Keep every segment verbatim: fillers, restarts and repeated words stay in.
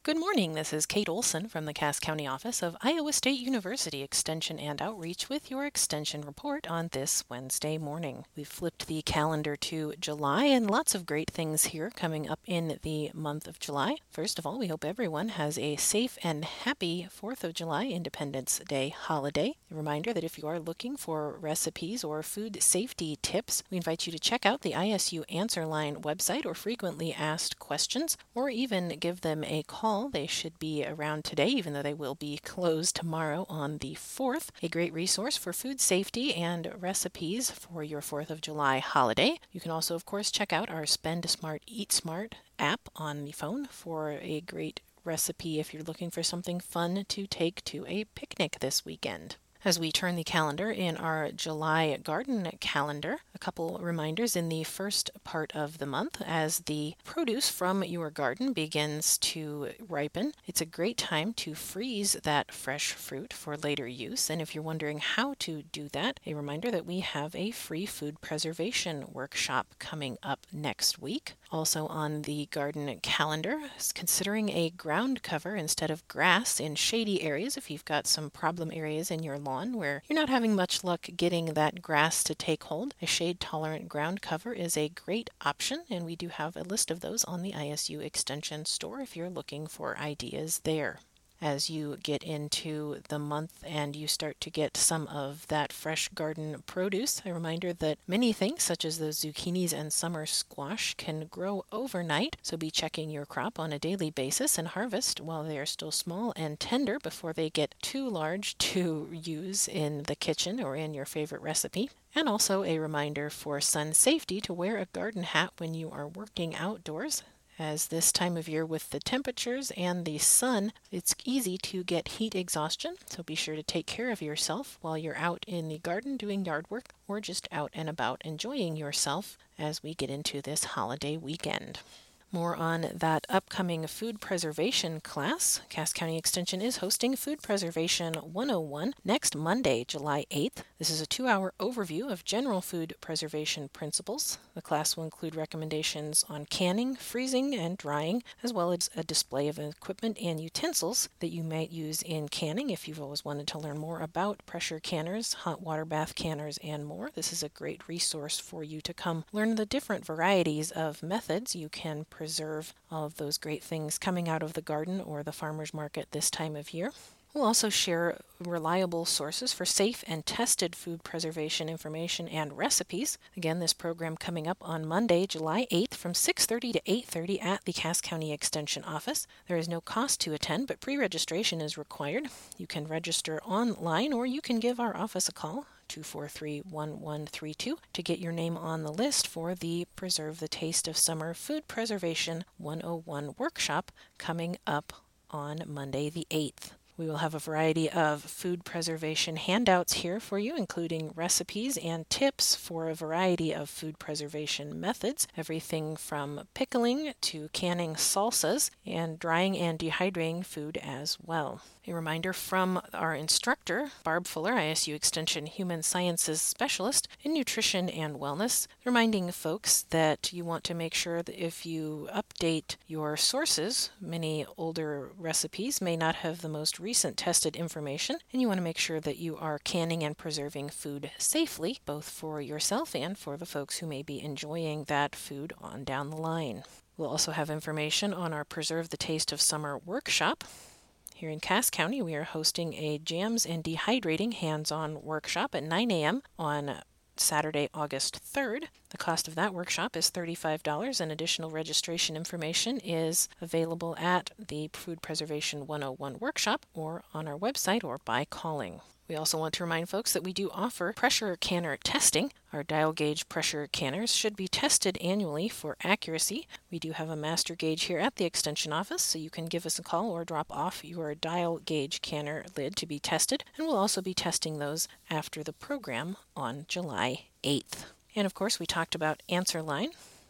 Good morning. This is Kate Olson from the Cass County office of Iowa State University Extension and Outreach with your Extension report on this Wednesday morning. We've flipped the calendar to July and lots of great things here coming up in the month of July. First of all, we hope everyone has a safe and happy fourth of July Independence Day holiday. A reminder that if you are looking for recipes or food safety tips, we invite you to check out the I S U Answer Line website or frequently asked questions, or even give them a call. They should be around today, even though they will be closed tomorrow on the fourth. A great resource for food safety and recipes for your fourth of July holiday. You can also, of course, check out our Spend Smart, Eat Smart app on the phone for a great recipe if you're looking for something fun to take to a picnic this weekend. As we turn the calendar in our July garden calendar, a couple reminders in the first part of the month as the produce from your garden begins to ripen. It's a great time to freeze that fresh fruit for later use. And if you're wondering how to do that, a reminder that we have a free food preservation workshop coming up next week. Also on the garden calendar is considering a ground cover instead of grass in shady areas if you've got some problem areas in your lawn where you're not having much luck getting that grass to take hold. A shade-tolerant ground cover is a great option, and we do have a list of those on the I S U Extension store if you're looking for ideas there. As you get into the month and you start to get some of that fresh garden produce, a reminder that many things, such as those zucchinis and summer squash, can grow overnight, so be checking your crop on a daily basis and harvest while they are still small and tender before they get too large to use in the kitchen or in your favorite recipe. And also a reminder for sun safety to wear a garden hat when you are working outdoors, as this time of year with the temperatures and the sun, it's easy to get heat exhaustion, so be sure to take care of yourself while you're out in the garden doing yard work or just out and about enjoying yourself as we get into this holiday weekend. More on that upcoming food preservation class. Cass County Extension is hosting Food Preservation one oh one next Monday, July eighth. This is a two-hour overview of general food preservation principles. The class will include recommendations on canning, freezing, and drying, as well as a display of equipment and utensils that you might use in canning if you've always wanted to learn more about pressure canners, hot water bath canners, and more. This is a great resource for you to come learn the different varieties of methods you can preserve all of those great things coming out of the garden or the farmer's market this time of year. We'll also share reliable sources for safe and tested food preservation information and recipes. Again, this program coming up on Monday, July eighth from six thirty to eight thirty at the Cass County Extension office. There is no cost to attend, but pre-registration is required. You can register online or you can give our office a call, two four three, one one three two, to get your name on the list for the Preserve the Taste of Summer Food Preservation one oh one workshop coming up on Monday the eighth. We will have a variety of food preservation handouts here for you, including recipes and tips for a variety of food preservation methods, everything from pickling to canning salsas and drying and dehydrating food as well. A reminder from our instructor, Barb Fuller, I S U Extension Human Sciences Specialist in Nutrition and Wellness, reminding folks that you want to make sure that if you update your sources, many older recipes may not have the most recent tested information, and you want to make sure that you are canning and preserving food safely, both for yourself and for the folks who may be enjoying that food on down the line. We'll also have information on our Preserve the Taste of Summer workshop. Here in Cass County, we are hosting a Jams and Dehydrating hands-on workshop at nine a.m. on Saturday, August third. The cost of that workshop is thirty-five dollars, and additional registration information is available at the Food Preservation one oh one workshop or on our website or by calling. We also want to remind folks that we do offer pressure canner testing. Our dial gauge pressure canners should be tested annually for accuracy. We do have a master gauge here at the Extension office, so you can give us a call or drop off your dial gauge canner lid to be tested, and we'll also be testing those after the program on July eighth. And of course, we talked about Answer Line.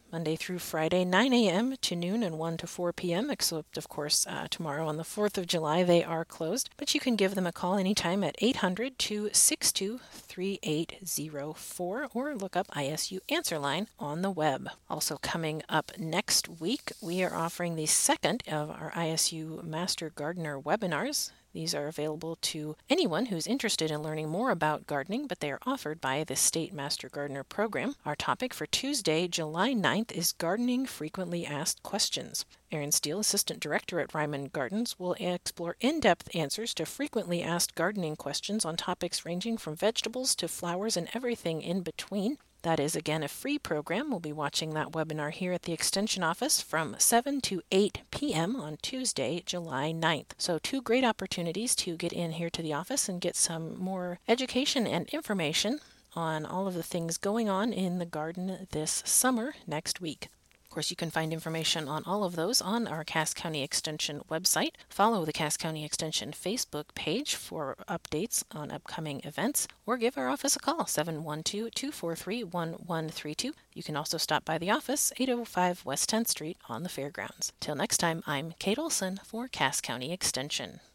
Monday through Friday, nine a.m. to noon and one to four p.m., except, of course, uh, tomorrow on the fourth of July, they are closed. But you can give them a call anytime at eight hundred, two six two, three eight zero four or look up I S U Answer Line on the web. Also coming up next week, we are offering the second of our I S U Master Gardener webinars. These are available to anyone who's interested in learning more about gardening, but they are offered by the State Master Gardener Program. Our topic for Tuesday, July ninth, is Gardening Frequently Asked Questions. Erin Steele, Assistant Director at Ryman Gardens, will explore in-depth answers to frequently asked gardening questions on topics ranging from vegetables to flowers and everything in between. That is, again, a free program. We'll be watching that webinar here at the Extension office from seven to eight p.m. on Tuesday, July ninth. So two great opportunities to get in here to the office and get some more education and information on all of the things going on in the garden this summer next week. Of course, you can find information on all of those on our Cass County Extension website. Follow the Cass County Extension Facebook page for updates on upcoming events, or give our office a call, seven one two, two four three, one one three two. You can also stop by the office, eight oh five West tenth Street on the Fairgrounds. Till next time, I'm Kate Olson for Cass County Extension.